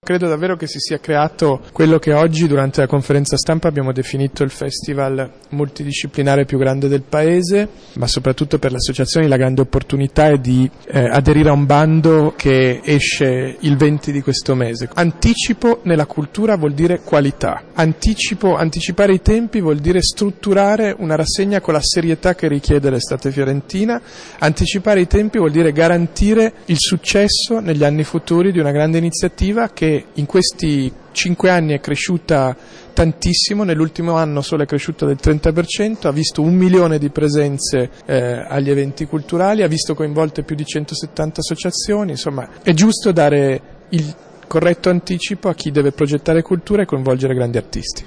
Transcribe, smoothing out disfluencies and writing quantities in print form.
Credo davvero che si sia creato quello che oggi durante la conferenza stampa abbiamo definito il festival multidisciplinare più grande del paese, ma soprattutto per le associazioni la grande opportunità è di aderire a un bando che esce il 20 di questo mese. Anticipo nella cultura vuol dire qualità, anticipare i tempi vuol dire strutturare una rassegna con la serietà che richiede l'estate fiorentina, anticipare i tempi vuol dire garantire il successo negli anni futuri di una grande iniziativa che in questi 5 anni è cresciuta tantissimo, nell'ultimo anno solo è cresciuta del 30%, ha visto 1 milione di presenze agli eventi culturali, ha visto coinvolte più di 170 associazioni, insomma è giusto dare il corretto anticipo a chi deve progettare cultura e coinvolgere grandi artisti.